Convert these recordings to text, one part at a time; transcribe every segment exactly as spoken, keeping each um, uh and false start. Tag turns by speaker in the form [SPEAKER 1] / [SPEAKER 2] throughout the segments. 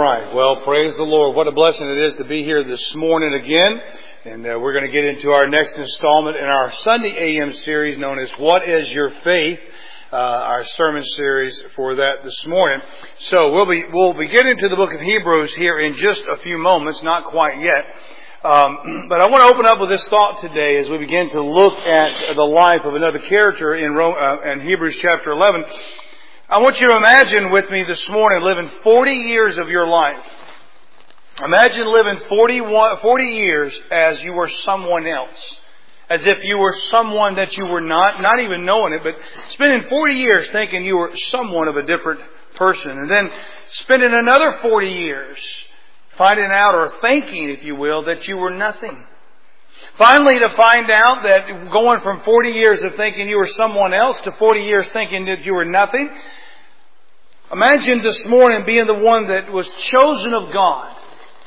[SPEAKER 1] right. Well, praise the Lord. What a blessing it is to be here this morning again. And uh, we're going to get into our next installment in our Sunday A M series known as What is Your Faith? Uh, our sermon series for that this morning. So we'll be, we'll be getting to the book of Hebrews here in just a few moments, not quite yet. Um, but I want to open up with this thought today as we begin to look at the life of another character in, Rome, uh, in Hebrews chapter eleven. I want you to imagine with me this morning living forty years of your life. Imagine living forty-one, forty years as you were someone else. As if you were someone that you were not, not even knowing it, but spending forty years thinking you were someone of a different person. And then spending another forty years finding out or thinking, if you will, that you were nothing. Finally, to find out that going from forty years of thinking you were someone else to forty years thinking that you were nothing. Imagine this morning being the one that was chosen of God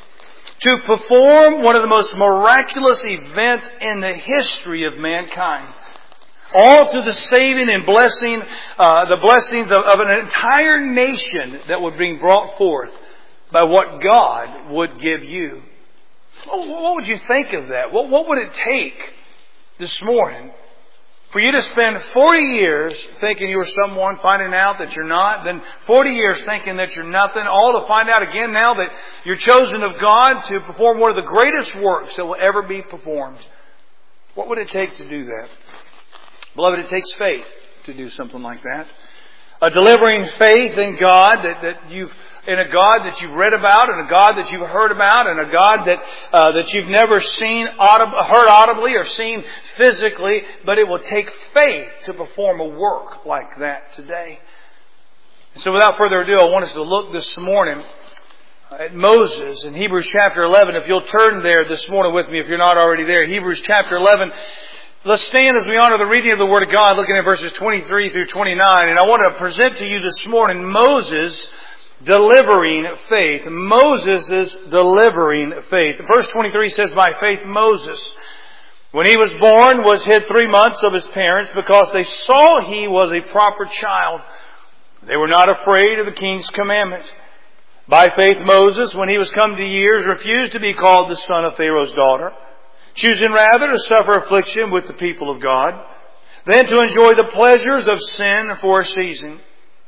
[SPEAKER 1] to perform one of the most miraculous events in the history of mankind. All to the saving and blessing, uh, the blessings of, of an entire nation that would be brought forth by what God would give you. What would you think of that? What, what would it take this morning for you to spend forty years thinking you were someone, finding out that you're not, then forty years thinking that you're nothing, all to find out again now that you're chosen of God to perform one of the greatest works that will ever be performed? What would it take to do that? Beloved, it takes faith to do something like that. A delivering faith in God that, that you've in a God that you've read about, and a God that you've heard about, and a God that uh, that you've never seen, audib- heard audibly or seen physically, but it will take faith to perform a work like that today. And so without further ado, I want us to look this morning at Moses in Hebrews chapter eleven. If you'll turn there this morning with me, if you're not already there, Hebrews chapter eleven. Let's stand as we honor the reading of the Word of God, looking at verses twenty-three through twenty-nine. And I want to present to you this morning Moses' delivering faith. Moses' delivering faith. Verse twenty-three says, "By faith Moses, when he was born, was hid three months of his parents, because they saw he was a proper child. They were not afraid of the king's commandment. By faith Moses, when he was come to years, refused to be called the son of Pharaoh's daughter, choosing rather to suffer affliction with the people of God, than to enjoy the pleasures of sin for a season,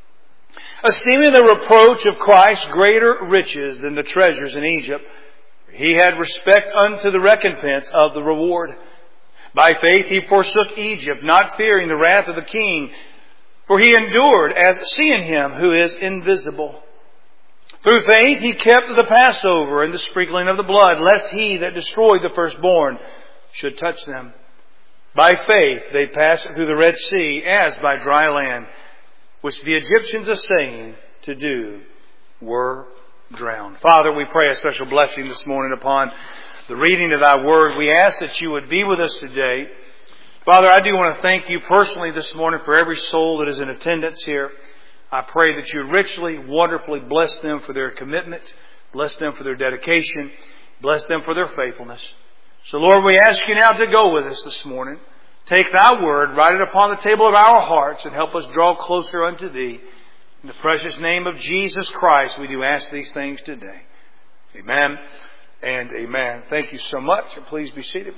[SPEAKER 1] esteeming the reproach of Christ greater riches than the treasures in Egypt. He had respect unto the recompense of the reward. By faith he forsook Egypt, not fearing the wrath of the king, for he endured as seeing him who is invisible. Through faith he kept the Passover and the sprinkling of the blood, lest he that destroyed the firstborn should touch them. By faith they passed through the Red Sea as by dry land, which the Egyptians assaying to do were drowned." Father, we pray a special blessing this morning upon the reading of Thy Word. We ask that You would be with us today. Father, I do want to thank You personally this morning for every soul that is in attendance here. I pray that You richly, wonderfully bless them for their commitment, bless them for their dedication, bless them for their faithfulness. So Lord, we ask You now to go with us this morning. Take Thy Word, write it upon the table of our hearts, and help us draw closer unto Thee. In the precious name of Jesus Christ, we do ask these things today. Amen and amen. Thank you so much, and please be seated.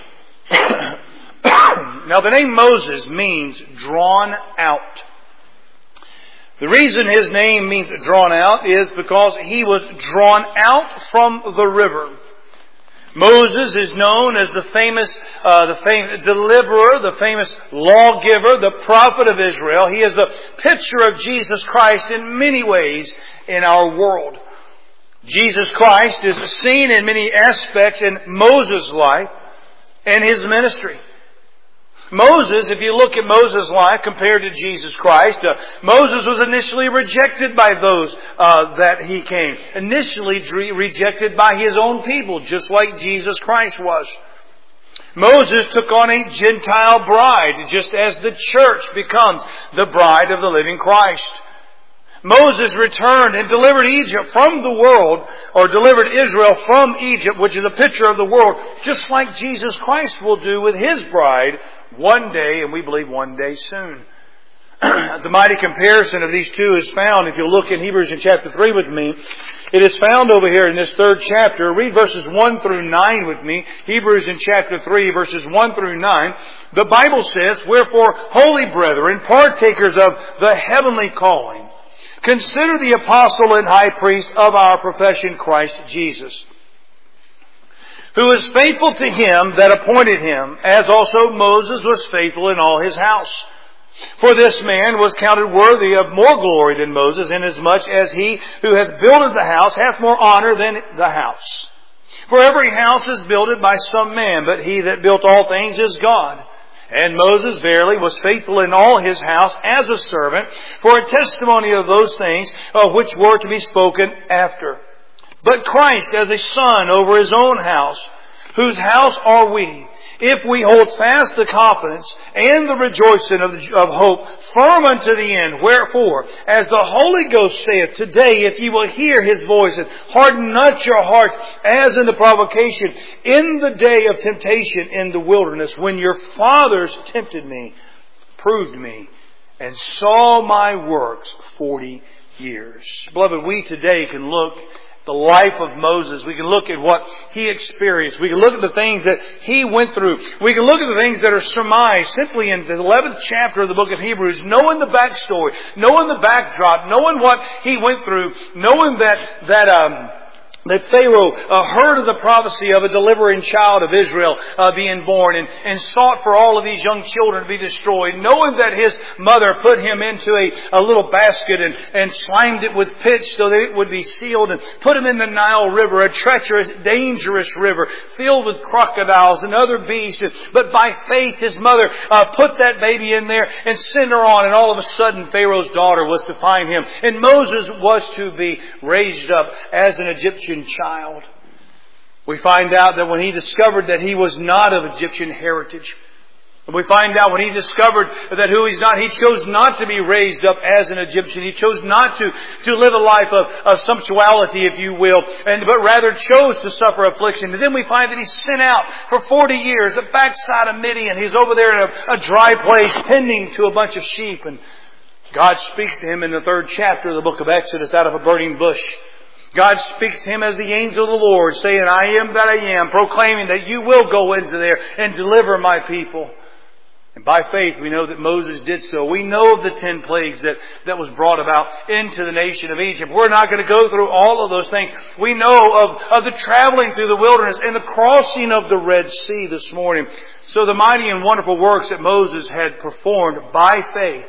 [SPEAKER 1] Now, the name Moses means drawn out. The reason his name means drawn out is because he was drawn out from the river. Moses is known as the famous, uh, the famous deliverer, the famous lawgiver, the prophet of Israel. He is the picture of Jesus Christ in many ways in our world. Jesus Christ is seen in many aspects in Moses' life and his ministry. Moses, if you look at Moses' life compared to Jesus Christ, uh, Moses was initially rejected by those uh, that he came. Initially re- rejected by his own people, just like Jesus Christ was. Moses took on a Gentile bride, just as the church becomes the bride of the living Christ. Moses returned and delivered Egypt from the world, or delivered Israel from Egypt, which is a picture of the world, just like Jesus Christ will do with His bride one day, and we believe one day soon. the mighty comparison of these two is found, if you'll look in Hebrews in chapter three with me, it is found over here in this third chapter. Read verses one through nine with me. Hebrews in chapter three, verses one through nine. The Bible says, "Wherefore, holy brethren, partakers of the heavenly calling, consider the apostle and high priest of our profession, Christ Jesus, who is faithful to him that appointed him, as also Moses was faithful in all his house. For this man was counted worthy of more glory than Moses, inasmuch as he who hath builded the house hath more honor than the house. For every house is builded by some man, but he that built all things is God. And Moses verily was faithful in all his house as a servant, for a testimony of those things of which were to be spoken after. But Christ as a son over his own house, whose house are we, if we hold fast the confidence and the rejoicing of, of hope firm unto the end. Wherefore, as the Holy Ghost saith, today, if ye will hear his voice, and harden not your hearts as in the provocation, in the day of temptation in the wilderness, when your fathers tempted me, proved me, and saw my works forty years." Beloved, we today can look the life of Moses. We can look at what he experienced. We can look at the things that he went through. We can look at the things that are surmised simply in the eleventh chapter of the book of Hebrews, knowing the backstory, knowing the backdrop, knowing what he went through, knowing that, that, um, that Pharaoh uh, heard of the prophecy of a delivering child of Israel uh, being born and, and sought for all of these young children to be destroyed, knowing that his mother put him into a, a little basket and, and slimed it with pitch so that it would be sealed, and put him in the Nile River, a treacherous, dangerous river filled with crocodiles and other beasts. But by faith his mother uh, put that baby in there and sent her on, and all of a sudden Pharaoh's daughter was to find him, and Moses was to be raised up as an Egyptian child. We find out that when he discovered that he was not of Egyptian heritage, and we find out when he discovered that who he's not, he chose not to be raised up as an Egyptian. He chose not to, to live a life of, of sumptuosity, if you will, and but rather chose to suffer affliction. And then we find that he's sent out for forty years, the backside of Midian. He's over there in a, a dry place tending to a bunch of sheep. And God speaks to him in the third chapter of the book of Exodus out of a burning bush. God speaks to him as the angel of the Lord, saying, "I am that I am," proclaiming that you will go into there and deliver my people. And by faith we know that Moses did so. We know of the ten plagues that, that was brought about into the nation of Egypt. We're not going to go through all of those things. We know of, of the traveling through the wilderness and the crossing of the Red Sea this morning. So the mighty and wonderful works that Moses had performed by faith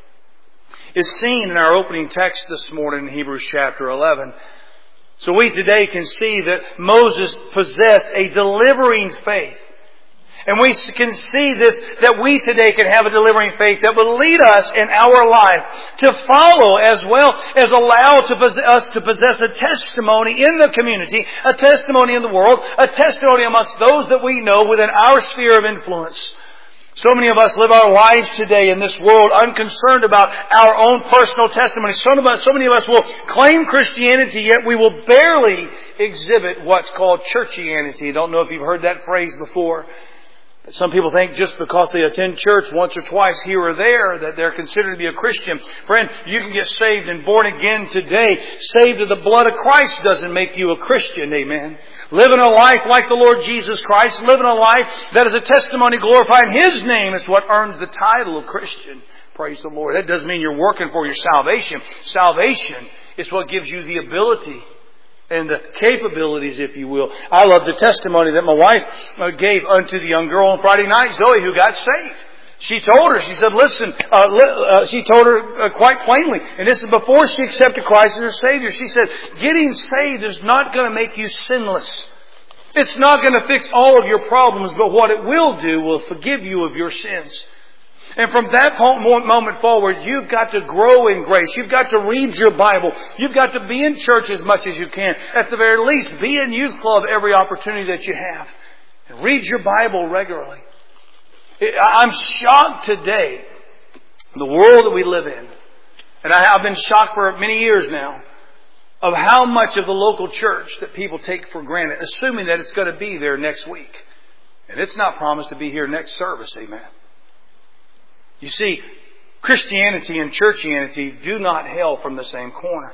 [SPEAKER 1] is seen in our opening text this morning in Hebrews chapter eleven. So we today can see that Moses possessed a delivering faith. And we can see this, that we today can have a delivering faith that will lead us in our life to follow, as well as allow to possess, us to possess a testimony in the community, a testimony in the world, a testimony amongst those that we know within our sphere of influence. So many of us live our lives today in this world unconcerned about our own personal testimony. Some of us, so many of us will claim Christianity, yet we will barely exhibit what's called churchianity. I don't know if you've heard that phrase before. Some people think just because they attend church once or twice here or there that they're considered to be a Christian. Friend, you can get saved and born again today. Saved of the blood of Christ doesn't make you a Christian. Amen. Living a life like the Lord Jesus Christ, living a life that is a testimony glorifying His name is what earns the title of Christian. Praise the Lord. That doesn't mean you're working for your salvation. Salvation is what gives you the ability and the capabilities, if you will. I love the testimony that my wife gave unto the young girl on Friday night, Zoe, who got saved. She told her, she said, listen, uh, li- uh, she told her uh, quite plainly, and this is before she accepted Christ as her Savior. She said, getting saved is not going to make you sinless. It's not going to fix all of your problems, but what it will do will forgive you of your sins. And from that moment forward, you've got to grow in grace. You've got to read your Bible. You've got to be in church as much as you can. At the very least, be in youth club every opportunity that you have. And read your Bible regularly. I'm shocked today, the world that we live in, and I've been shocked for many years now, of how much of the local church that people take for granted, assuming that it's going to be there next week. And it's not promised to be here next service, amen. You see, Christianity and churchianity do not hail from the same corner.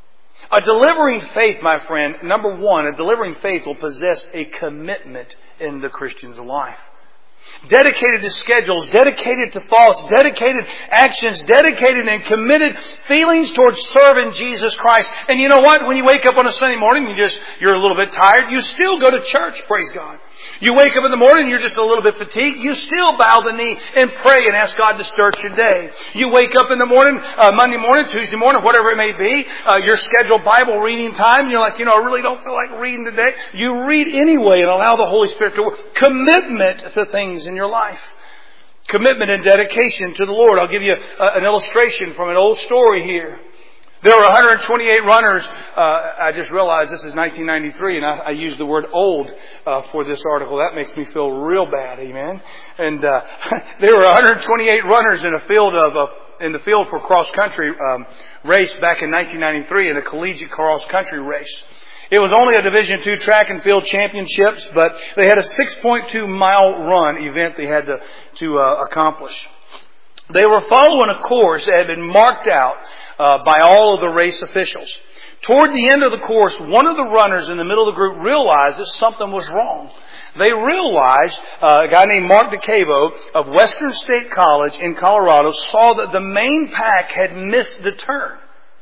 [SPEAKER 1] A delivering faith, my friend, number one, a delivering faith will possess a commitment in the Christian's life. Dedicated to schedules, dedicated to thoughts, dedicated actions, dedicated and committed feelings towards serving Jesus Christ. And you know what? When you wake up on a Sunday morning, you just, you're a little bit tired, you still go to church, praise God. You wake up in the morning, you're just a little bit fatigued, you still bow the knee and pray and ask God to start your day. You wake up in the morning, uh, Monday morning, Tuesday morning, whatever it may be, uh, your scheduled Bible reading time, and you're like, you know, I really don't feel like reading today. You read anyway and allow the Holy Spirit to work. Commitment to things in your life. Commitment and dedication to the Lord. I'll give you a, an illustration from an old story here. There were one hundred twenty-eight runners. Uh, I just realized this is nineteen ninety-three, and I, I used the word old uh, for this article. That makes me feel real bad, amen. And uh, there were one hundred twenty-eight runners in a field of uh, in the field for cross country um, race back in nineteen ninety-three in a collegiate cross country race. It was only a Division two track and field championships, but they had a six point two mile run event they had to to uh, accomplish. They were following a course that had been marked out uh, by all of the race officials. Toward the end of the course, one of the runners in the middle of the group realized that something was wrong. They realized, uh, a guy named Mark DeCavo of Western State College in Colorado saw that the main pack had missed the turn.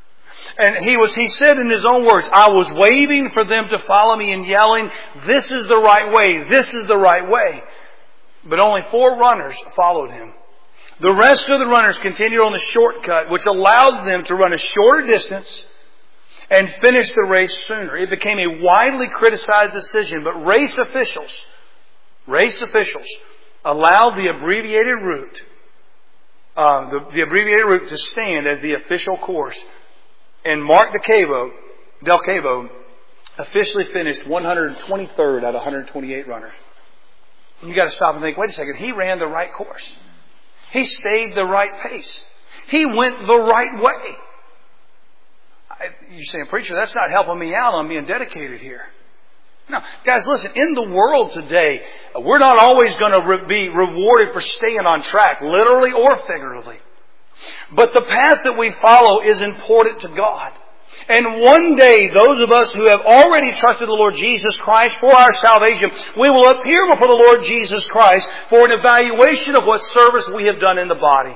[SPEAKER 1] And he was, he said in his own words, I was waiting for them to follow me and yelling, this is the right way, this is the right way. But only four runners followed him. The rest of the runners continued on the shortcut, which allowed them to run a shorter distance and finish the race sooner. It became a widely criticized decision, but race officials, race officials allowed the abbreviated route, uh, the, the abbreviated route to stand as the official course. And Mark DeCavo, DelCavo officially finished one hundred twenty-third out of one hundred twenty-eight runners. You got to stop and think, wait a second, he ran the right course. He stayed the right pace. He went the right way. I, you're saying, preacher, that's not helping me out. I'm being dedicated here. No, guys, listen, in the world today, we're not always going to re- be rewarded for staying on track, literally or figuratively. But the path that we follow is important to God. And one day, those of us who have already trusted the Lord Jesus Christ for our salvation, we will appear before the Lord Jesus Christ for an evaluation of what service we have done in the body.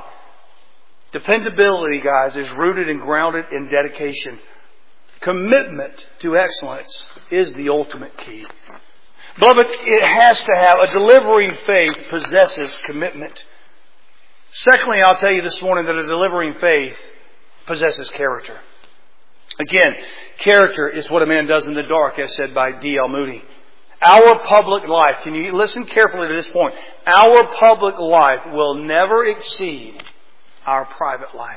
[SPEAKER 1] Dependability, guys, is rooted and grounded in dedication. Commitment to excellence is the ultimate key. Beloved, it has to have, a delivering faith possesses commitment. Secondly, I'll tell you this morning that a delivering faith possesses character. Again, character is what a man does in the dark, as said by D L Moody. Our public life, can you listen carefully to this point? Our public life will never exceed our private life.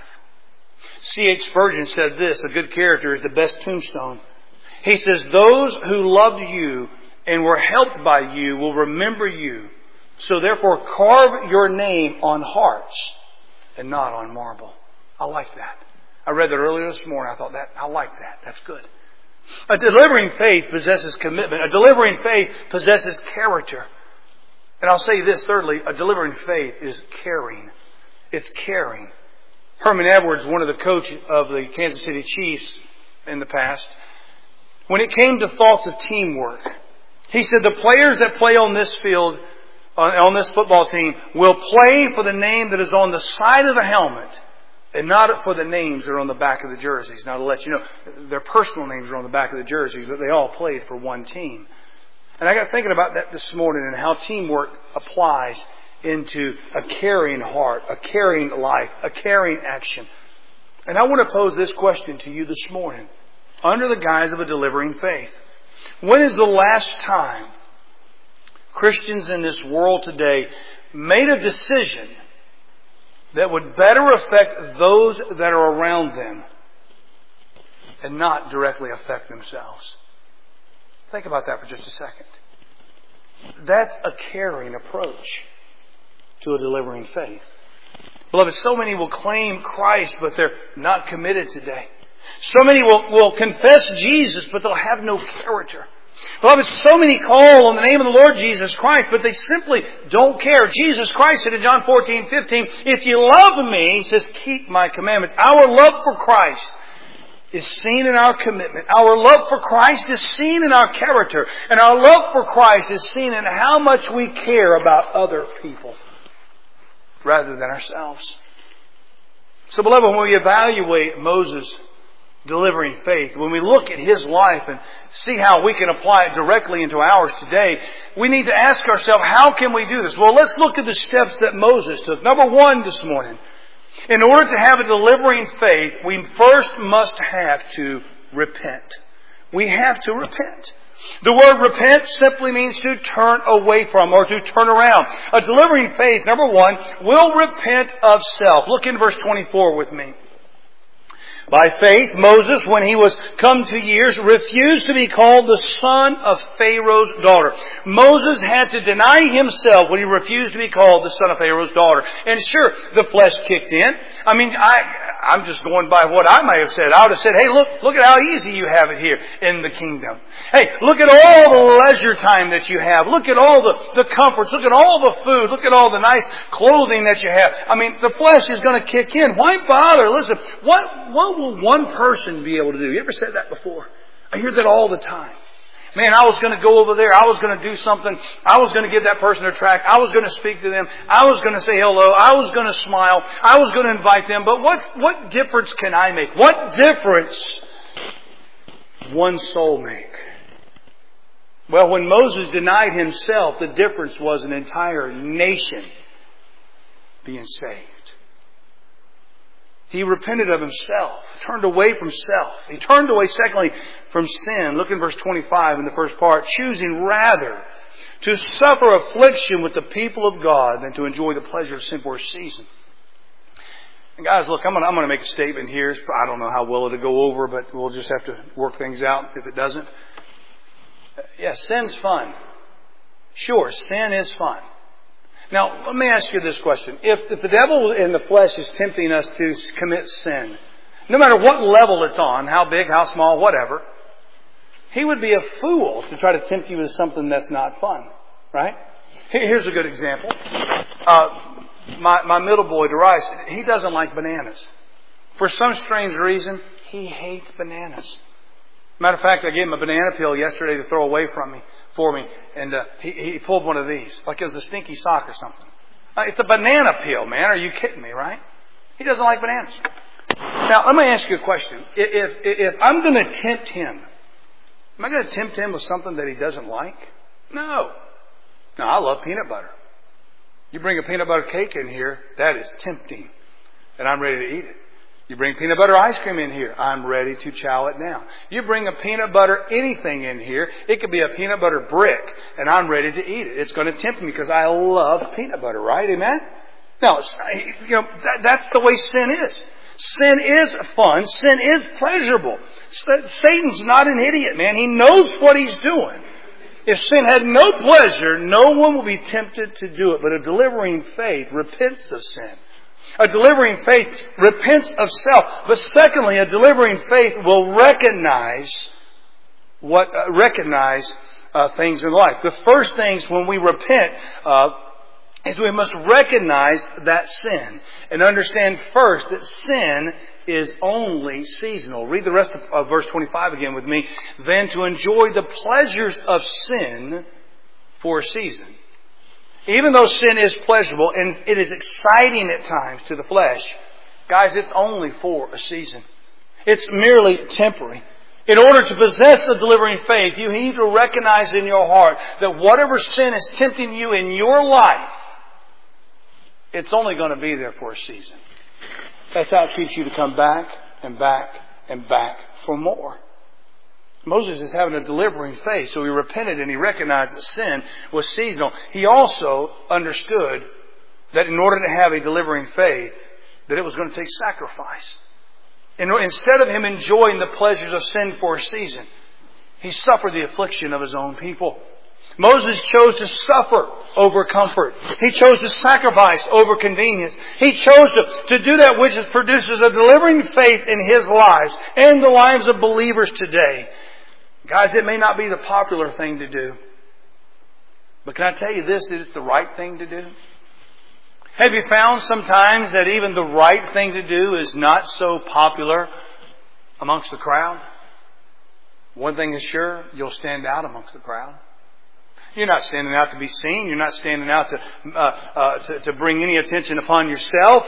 [SPEAKER 1] C H Spurgeon said this, a good character is the best tombstone. He says, those who loved you and were helped by you will remember you. So therefore carve your name on hearts and not on marble. I like that. I read that earlier this morning. I thought that, I like that. That's good. A delivering faith possesses commitment. A delivering faith possesses character. And I'll say this thirdly, a delivering faith is caring. It's caring. Herman Edwards, one of the coaches of the Kansas City Chiefs in the past, when it came to thoughts of teamwork, he said the players that play on this field, on this football team, will play for the name that is on the side of the helmet and not for the names that are on the back of the jerseys. Now, to let you know, their personal names are on the back of the jerseys, but they all played for one team. And I got thinking about that this morning and how teamwork applies into a caring heart, a caring life, a caring action. And I want to pose this question to you this morning, under the guise of a delivering faith. When is the last time Christians in this world today made a decision that would better affect those that are around them and not directly affect themselves? Think about that for just a second. That's a caring approach to a delivering faith. Beloved, so many will claim Christ, but they're not committed today. So many will, will confess Jesus, but they'll have no character. Beloved, so many call on the name of the Lord Jesus Christ, but they simply don't care. Jesus Christ said in John fourteen fifteen, if you love me, He says, keep my commandments. Our love for Christ is seen in our commitment. Our love for Christ is seen in our character. And our love for Christ is seen in how much we care about other people rather than ourselves. So, beloved, when we evaluate Moses' delivering faith, when we look at his life and see how we can apply it directly into ours today, we need to ask ourselves, how can we do this? Well, let's look at the steps that Moses took. Number one this morning, in order to have a delivering faith, we first must have to repent. We have to repent. The word repent simply means to turn away from or to turn around. A delivering faith, number one, will repent of self. Look in verse twenty-four with me. By faith, Moses, when he was come to years, refused to be called the son of Pharaoh's daughter. Moses had to deny himself when he refused to be called the son of Pharaoh's daughter. And sure, the flesh kicked in. I mean, I, I'm just going by what I might have said. I would have said, hey, look, look at how easy you have it here in the kingdom. Hey, look at all the leisure time that you have. Look at all the, the comforts. Look at all the food. Look at all the nice clothing that you have. I mean, the flesh is going to kick in. Why bother? Listen, what, what will one person be able to do? You ever said that before? I hear that all the time. Man, I was going to go over there. I was going to do something. I was going to give that person a tract. I was going to speak to them. I was going to say hello. I was going to smile. I was going to invite them. But what, what difference can I make? What difference one soul make? Well, when Moses denied himself, the difference was an entire nation being saved. He repented of himself, turned away from self. He turned away, secondly, from sin. Look in verse twenty-five in the first part. Choosing rather to suffer affliction with the people of God than to enjoy the pleasure of sin for a season. And guys, look, I'm going to, I'm going to make a statement here. I don't know how well it'll go over, but we'll just have to work things out if it doesn't. Yes, sin's fun. Sure, sin is fun. Now, let me ask you this question. If, if the devil in the flesh is tempting us to commit sin, no matter what level it's on, how big, how small, whatever, he would be a fool to try to tempt you with something that's not fun, right? Here's a good example. Uh, my, my middle boy, Darius, he doesn't like bananas. For some strange reason, he hates bananas. Matter of fact, I gave him a banana peel yesterday to throw away from me, for me, and uh, he, he pulled one of these, like it was a stinky sock or something. Uh, it's a banana peel, man. Are you kidding me, right? He doesn't like bananas. Now, let me ask you a question. If, if, if I'm going to tempt him, am I going to tempt him with something that he doesn't like? No. No, I love peanut butter. You bring a peanut butter cake in here, that is tempting, and I'm ready to eat it. You bring peanut butter ice cream in here, I'm ready to chow it down. You bring a peanut butter anything in here, it could be a peanut butter brick, and I'm ready to eat it. It's going to tempt me because I love peanut butter, right? Amen? Now, you know, that, that's the way sin is. Sin is fun. Sin is pleasurable. Satan's not an idiot, man. He knows what he's doing. If sin had no pleasure, no one will be tempted to do it. But a delivering faith repents of sin. A delivering faith repents of self. But secondly, a delivering faith will recognize what uh, recognize uh, things in life. The first things when we repent uh, is we must recognize that sin and understand first that sin is only seasonal. Read the rest of uh, verse twenty-five again with me. Then to enjoy the pleasures of sin for a season. Even though sin is pleasurable and it is exciting at times to the flesh, guys, it's only for a season. It's merely temporary. In order to possess a delivering faith, you need to recognize in your heart that whatever sin is tempting you in your life, it's only going to be there for a season. That's how it treats you to come back and back and back for more. Moses is having a delivering faith, so he repented and he recognized that sin was seasonal. He also understood that in order to have a delivering faith, that it was going to take sacrifice. And instead of him enjoying the pleasures of sin for a season, he suffered the affliction of his own people. Moses chose to suffer over comfort. He chose to sacrifice over convenience. He chose to, to do that which produces a delivering faith in his lives and the lives of believers today. Guys, it may not be the popular thing to do. But can I tell you this is the right thing to do? Have you found sometimes that even the right thing to do is not so popular amongst the crowd? One thing is sure, you'll stand out amongst the crowd. You're not standing out to be seen. You're not standing out to, uh, uh, to, to bring any attention upon yourself.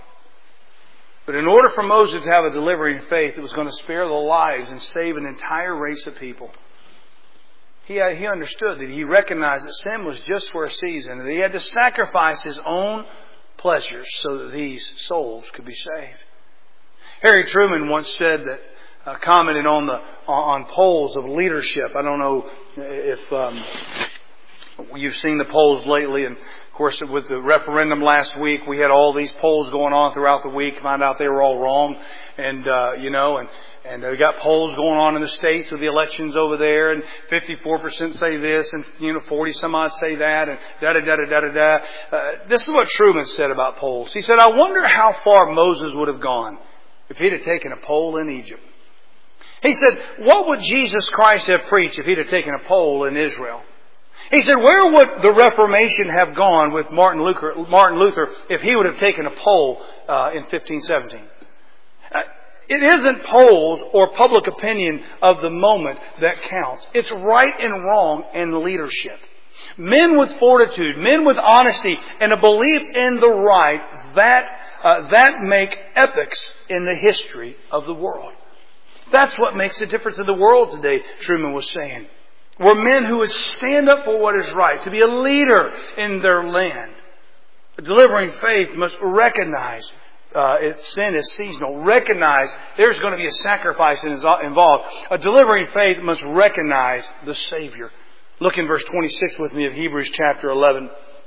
[SPEAKER 1] But in order for Moses to have a delivering faith that was going to spare the lives and save an entire race of people, he, he understood that he recognized that sin was just for a season, and that he had to sacrifice his own pleasures so that these souls could be saved. Harry Truman once said that, uh, commented on the on polls of leadership. I don't know if um, you've seen the polls lately, and of course with the referendum last week, we had all these polls going on throughout the week. Found out they were all wrong, and uh, you know, and and we got polls going on in the states with the elections over there, and fifty-four percent say this, and you know, forty some odd say that, and da da da da da da da. Uh, this is what Truman said about polls. He said, "I wonder how far Moses would have gone if he'd have taken a poll in Egypt." He said, "What would Jesus Christ have preached if he'd have taken a poll in Israel?" He said, "Where would the Reformation have gone with Martin Luther, Martin Luther if he would have taken a poll uh, in fifteen seventeen? Uh, it isn't polls or public opinion of the moment that counts. It's right and wrong and leadership. Men with fortitude, men with honesty, and a belief in the right, that, uh, that make epochs in the history of the world." That's what makes a difference in the world today, Truman was saying. We're men who would stand up for what is right, to be a leader in their land. A delivering faith must recognize uh, its sin is seasonal. Recognize there's going to be a sacrifice involved. A delivering faith must recognize the Savior. Look in verse twenty-six with me of Hebrews chapter eleven.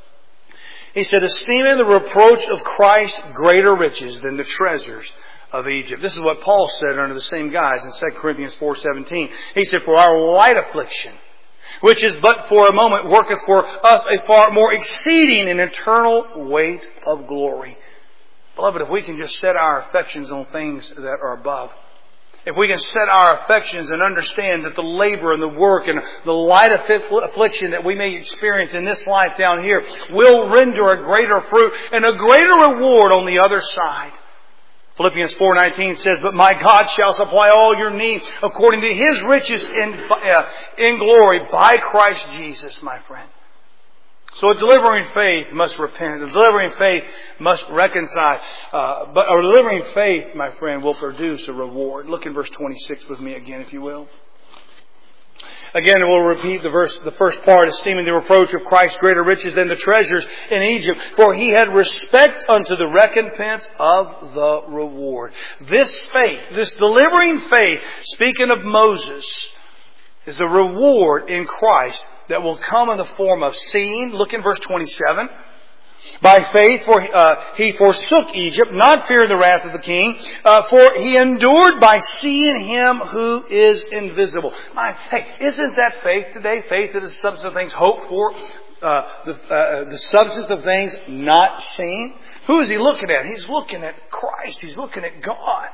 [SPEAKER 1] He said, "Esteeming the reproach of Christ greater riches than the treasures of Egypt." This is what Paul said under the same guise in Second Corinthians four seventeen. He said, "For our light affliction, which is but for a moment, worketh for us a far more exceeding and eternal weight of glory." Beloved, if we can just set our affections on things that are above, if we can set our affections and understand that the labor and the work and the light affliction that we may experience in this life down here will render a greater fruit and a greater reward on the other side. Philippians four nineteen says, "But my God shall supply all your need according to His riches in, uh, in glory by Christ Jesus," my friend. So a delivering faith must repent. A delivering faith must reconcile. Uh, but a delivering faith, my friend, will produce a reward. Look in verse twenty-six with me again, if you will. Again, we'll repeat the verse, the first part, "Esteeming the reproach of Christ greater riches than the treasures in Egypt, for he had respect unto the recompense of the reward." This faith, this delivering faith, speaking of Moses, is a reward in Christ that will come in the form of seeing. Look in verse twenty-seven. "By faith, for uh, he forsook Egypt, not fearing the wrath of the king, uh, for he endured by seeing him who is invisible." My, hey, isn't that faith today? Faith is the substance of things hoped for, uh, the, uh, the substance of things not seen. Who is he looking at? He's looking at Christ. He's looking at God.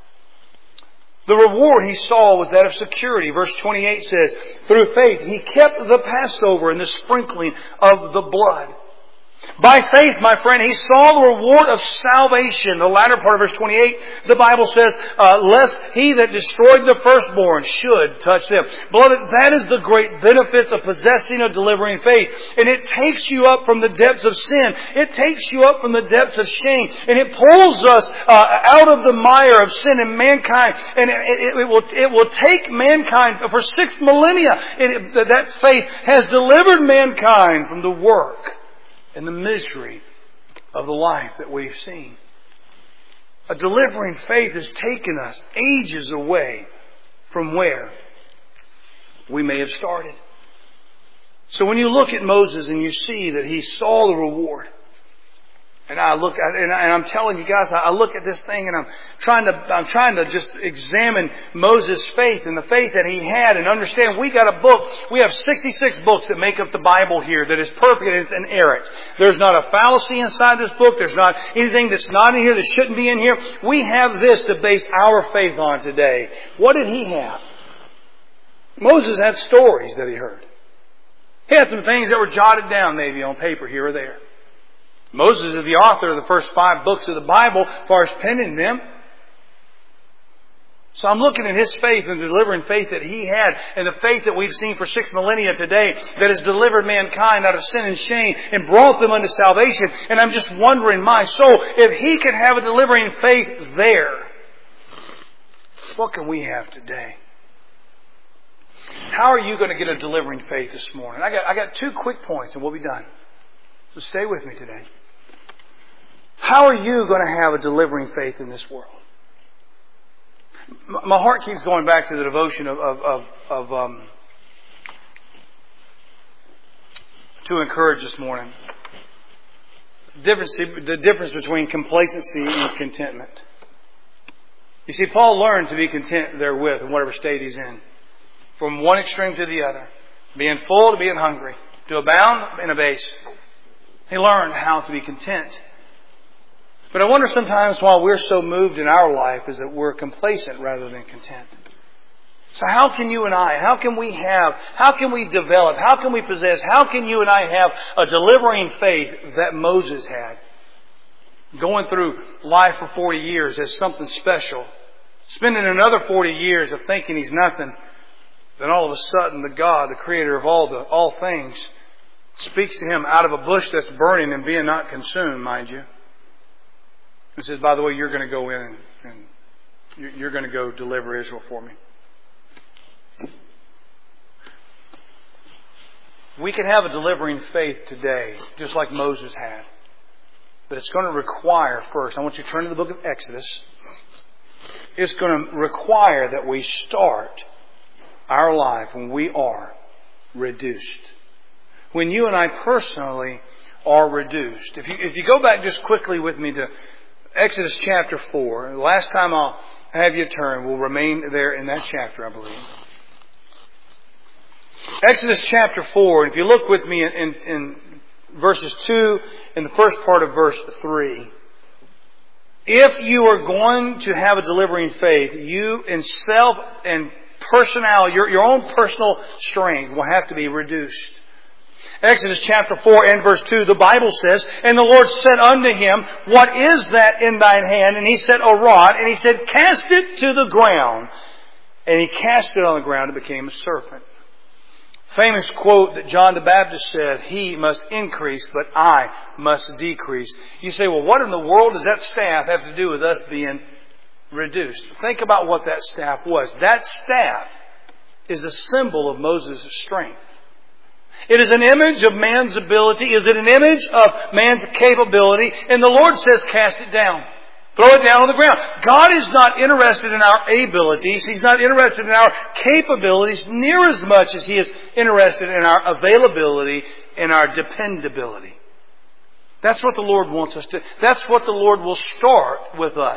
[SPEAKER 1] The reward he saw was that of security. Verse twenty-eight says, "Through faith he kept the Passover and the sprinkling of the blood." By faith, my friend, he saw the reward of salvation. The latter part of verse twenty-eight, the Bible says, uh, "Lest he that destroyed the firstborn should touch them." Beloved, that is the great benefits of possessing a delivering faith. And it takes you up from the depths of sin. It takes you up from the depths of shame. And it pulls us uh, out of the mire of sin and mankind. And it, it, it, will, it will take mankind for six millennia. It, it, that faith has delivered mankind from the work and the misery of the life that we've seen. A delivering faith has taken us ages away from where we may have started. So when you look at Moses and you see that he saw the reward, and I look at, and I'm telling you guys, I look at this thing and I'm trying to, I'm trying to just examine Moses' faith and the faith that he had and understand we got a book. We have sixty-six books that make up the Bible here that is perfect and it's inerrant. There's not a fallacy inside this book. There's not anything that's not in here that shouldn't be in here. We have this to base our faith on today. What did he have? Moses had stories that he heard. He had some things that were jotted down maybe on paper here or there. Moses is the author of the first five books of the Bible as far as penning them. So I'm looking at his faith and the delivering faith that he had, and the faith that we've seen for six millennia today that has delivered mankind out of sin and shame and brought them unto salvation. And I'm just wondering, my soul, if he can have a delivering faith there, what can we have today? How are you going to get a delivering faith this morning? I got, I got two quick points and we'll be done. So stay with me today. How are you going to have a delivering faith in this world? My heart keeps going back to the devotion of, of, of, of um, to encourage this morning. Difference, the difference between complacency and contentment. You see, Paul learned to be content therewith in whatever state he's in. From one extreme to the other. Being full to being hungry. To abound and abase. He learned how to be content. But I wonder sometimes why we're so moved in our life is that we're complacent rather than content. So how can you and I, how can we have, how can we develop, how can we possess, how can you and I have a delivering faith that Moses had? Going through life for forty years as something special. Spending another forty years of thinking he's nothing. Then all of a sudden the God, the creator of all the all things, speaks to him out of a bush that's burning and being not consumed, mind you. And says, by the way, you're going to go in and, and you're going to go deliver Israel for me. We can have a delivering faith today, just like Moses had. But it's going to require first, I want you to turn to the book of Exodus. It's going to require that we start our life when we are reduced. When you and I personally are reduced. If you, if you go back just quickly with me to Exodus chapter four. The last time I'll have you turn, we'll remain there in that chapter, I believe. Exodus chapter four, and if you look with me in, in, in verses two and the first part of verse three. If you are going to have a delivering faith, you in self and personality, your, your own personal strength will have to be reduced. Exodus chapter four and verse two, the Bible says, and the Lord said unto him, what is that in thine hand? And he said, a rod. And he said, cast it to the ground. And he cast it on the ground and became a serpent. Famous quote that John the Baptist said, he must increase, but I must decrease. You say, well, what in the world does that staff have to do with us being reduced? Think about what that staff was. That staff is a symbol of Moses' strength. It is an image of man's ability. Is it an image of man's capability? And the Lord says, cast it down. Throw it down on the ground. God is not interested in our abilities. He's not interested in our capabilities near as much as He is interested in our availability and our dependability. That's what the Lord wants us to. That's what the Lord will start with us.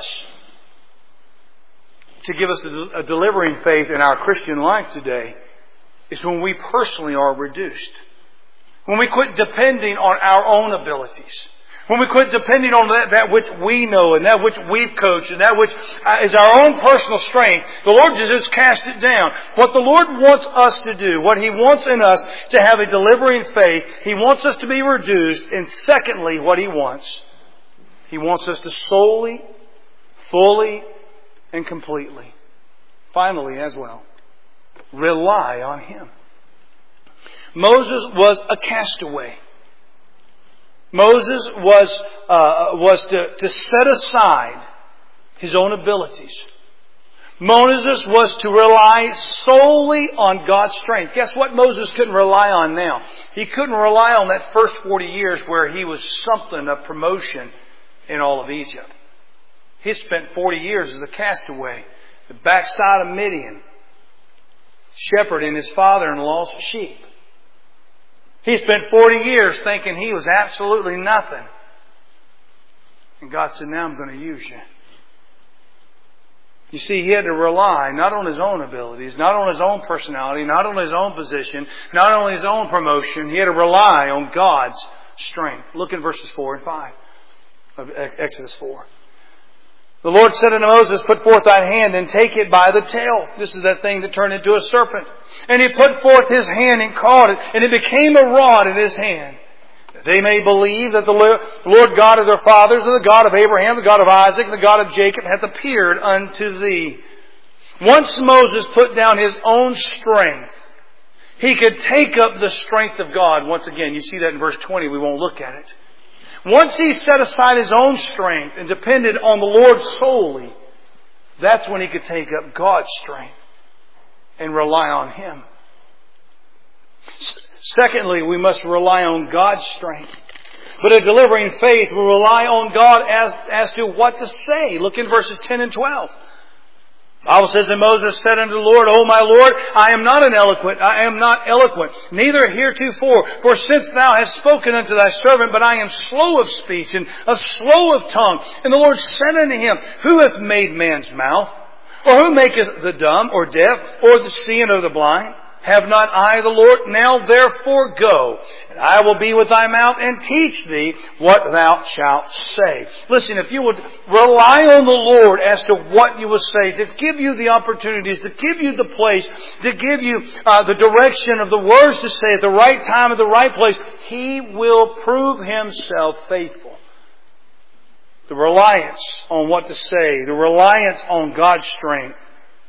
[SPEAKER 1] To give us a delivering faith in our Christian life today is when we personally are reduced. When we quit depending on our own abilities. When we quit depending on that, that which we know and that which we've coached and that which is our own personal strength, the Lord just cast it down. What the Lord wants us to do, what He wants in us to have a delivering faith, He wants us to be reduced. And secondly, what He wants, He wants us to solely, fully, and completely, finally as well, rely on Him. Moses was a castaway. Moses was uh, was to, to set aside his own abilities. Moses was to rely solely on God's strength. Guess what Moses couldn't rely on now? He couldn't rely on that first forty years where he was something of promotion in all of Egypt. He spent forty years as a castaway, the backside of Midian, shepherding his father-in-law's sheep. He spent forty years thinking he was absolutely nothing. And God said, now I'm going to use you. You see, he had to rely not on his own abilities, not on his own personality, not on his own position, not on his own promotion. He had to rely on God's strength. Look in verses four and five of Exodus four. The Lord said unto Moses, put forth thine hand and take it by the tail. This is that thing that turned into a serpent. And he put forth his hand and caught it, and it became a rod in his hand. That they may believe that the Lord God of their fathers, and the God of Abraham, the God of Isaac, and the God of Jacob hath appeared unto thee. Once Moses put down his own strength, he could take up the strength of God. Once again, you see that in verse twenty. We won't look at it. Once he set aside his own strength and depended on the Lord solely, that's when he could take up God's strength and rely on Him. Secondly, we must rely on God's strength. But a delivering faith will rely on God as, as to what to say. Look in verses ten and twelve. The Bible says, and Moses said unto the Lord, O my Lord, I am not an eloquent, I am not eloquent, neither heretofore. For since thou hast spoken unto thy servant, but I am slow of speech and of slow of tongue. And the Lord said unto him, Who hath made man's mouth? Or who maketh the dumb or deaf, or the seeing or the blind? Have not I the Lord? Now therefore go, and I will be with thy mouth and teach thee what thou shalt say. Listen, if you would rely on the Lord as to what you will say, to give you the opportunities, to give you the place, to give you uh, the direction of the words to say at the right time, at the right place, He will prove Himself faithful. The reliance on what to say, the reliance on God's strength,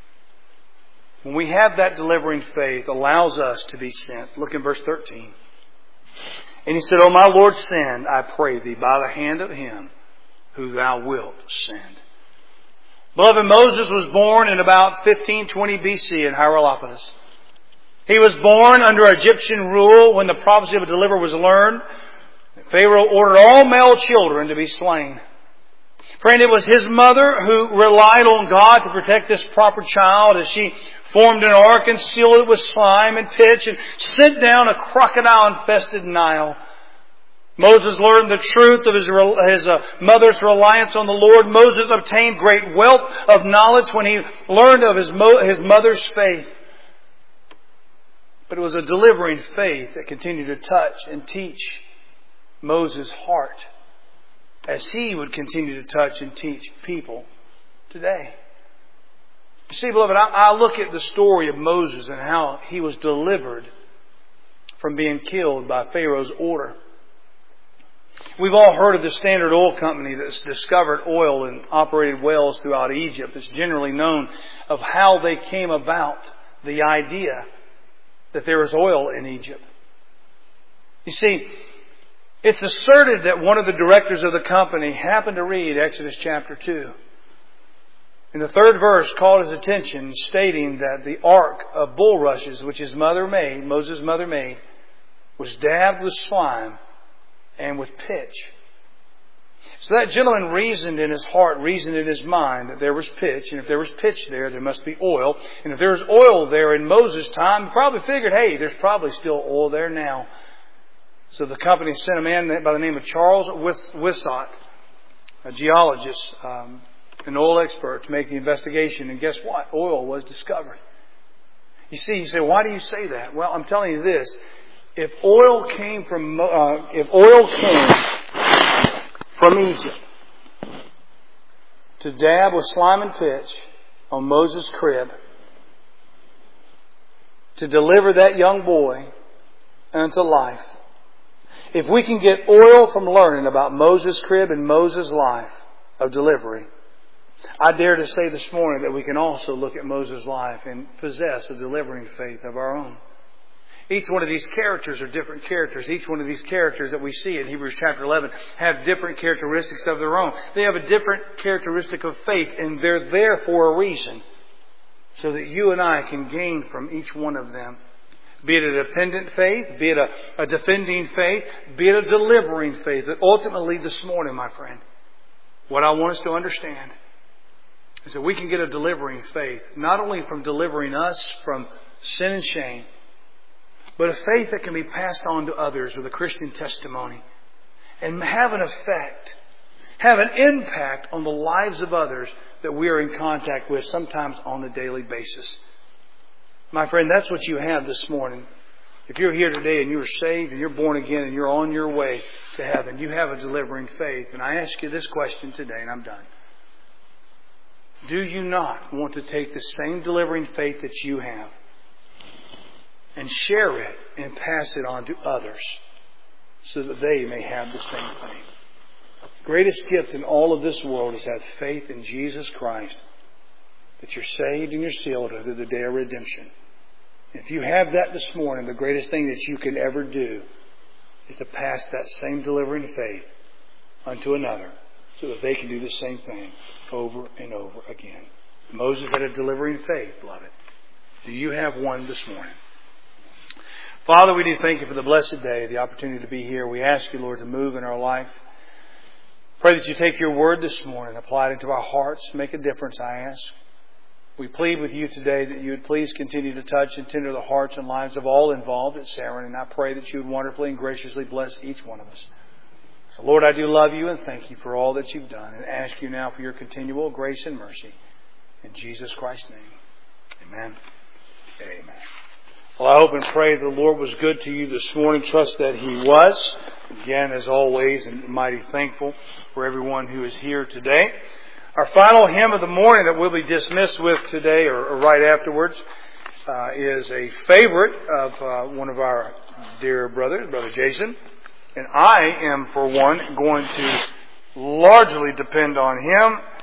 [SPEAKER 1] when we have that delivering faith, allows us to be sent. Look in verse thirteen. And he said, O my Lord, send, I pray thee, by the hand of him who thou wilt send. Beloved, Moses was born in about fifteen twenty B C in Hierapolis. He was born under Egyptian rule when the prophecy of a deliverer was learned. Pharaoh ordered all male children to be slain. Friend, it was his mother who relied on God to protect this proper child as she formed an ark and sealed it with slime and pitch and sent down a crocodile-infested Nile. Moses learned the truth of his, his uh, mother's reliance on the Lord. Moses obtained great wealth of knowledge when he learned of his, mo- his mother's faith. But it was a delivering faith that continued to touch and teach Moses' heart, as he would continue to touch and teach people today. You see, beloved, I, I look at the story of Moses and how he was delivered from being killed by Pharaoh's order. We've all heard of the Standard Oil Company that's discovered oil and operated wells throughout Egypt. It's generally known of how they came about the idea that there was oil in Egypt. You see, it's asserted that one of the directors of the company happened to read Exodus chapter two. In the third verse, called his attention, stating that the ark of bulrushes, which his mother made, Moses' mother made, was dabbed with slime and with pitch. So that gentleman reasoned in his heart, reasoned in his mind that there was pitch, and if there was pitch there, there must be oil. And if there was oil there in Moses' time, he probably figured, hey, there's probably still oil there now. So the company sent a man by the name of Charles Wissott, a geologist, um, an oil expert, to make the investigation. And guess what? Oil was discovered. You see, you say, why do you say that? Well, I'm telling you this. If oil came from, uh, if oil came from Egypt to dab with slime and pitch on Moses' crib, to deliver that young boy unto life, if we can get oil from learning about Moses' crib and Moses' life of delivery, I dare to say this morning that we can also look at Moses' life and possess a delivering faith of our own. Each one of these characters are different characters. Each one of these characters that we see in Hebrews chapter eleven have different characteristics of their own. They have a different characteristic of faith, and they're there for a reason, so that you and I can gain from each one of them. Be it a dependent faith, be it a, a defending faith, be it a delivering faith. That ultimately this morning, my friend, what I want us to understand is that we can get a delivering faith, not only from delivering us from sin and shame, but a faith that can be passed on to others with a Christian testimony and have an effect, have an impact on the lives of others that we are in contact with, sometimes on a daily basis. My friend, that's what you have this morning. If you're here today and you're saved and you're born again and you're on your way to heaven, you have a delivering faith. And I ask you this question today, and I'm done. Do you not want to take the same delivering faith that you have and share it and pass it on to others so that they may have the same thing? The greatest gift in all of this world is to have faith in Jesus Christ, that you're saved and you're sealed unto the day of redemption. If you have that this morning, the greatest thing that you can ever do is to pass that same delivering faith unto another so that they can do the same thing over and over again. Moses had a delivering faith, beloved. Do you have one this morning? Father, we do thank you for the blessed day, the opportunity to be here. We ask you, Lord, to move in our life. Pray that you take your word this morning, apply it into our hearts, make a difference, I ask. We plead with you today that you would please continue to touch and tender the hearts and lives of all involved at Saron, and I pray that you would wonderfully and graciously bless each one of us. So, Lord, I do love you and thank you for all that you've done, and ask you now for your continual grace and mercy. In Jesus Christ's name, amen. Amen. Well, I hope and pray the Lord was good to you this morning. Trust that He was. Again, as always, and mighty thankful for everyone who is here today. Our final hymn of the morning that we'll be dismissed with today, or, or right afterwards, uh, is a favorite of uh, one of our dear brothers, Brother Jason. And I am, for one, going to largely depend on him